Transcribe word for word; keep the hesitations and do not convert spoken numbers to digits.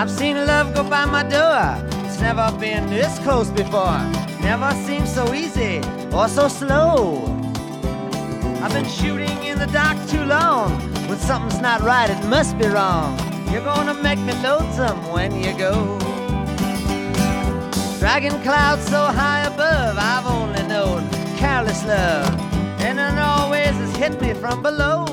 I've seen love go by my door. It's never been this close before. Never seemed so easy or so slow. I've been shooting in the dark too long. When something's not right, it must be wrong. You're gonna make me lonesome when you go. Dragging clouds so high above, I've only known careless love, and it always has hit me from below.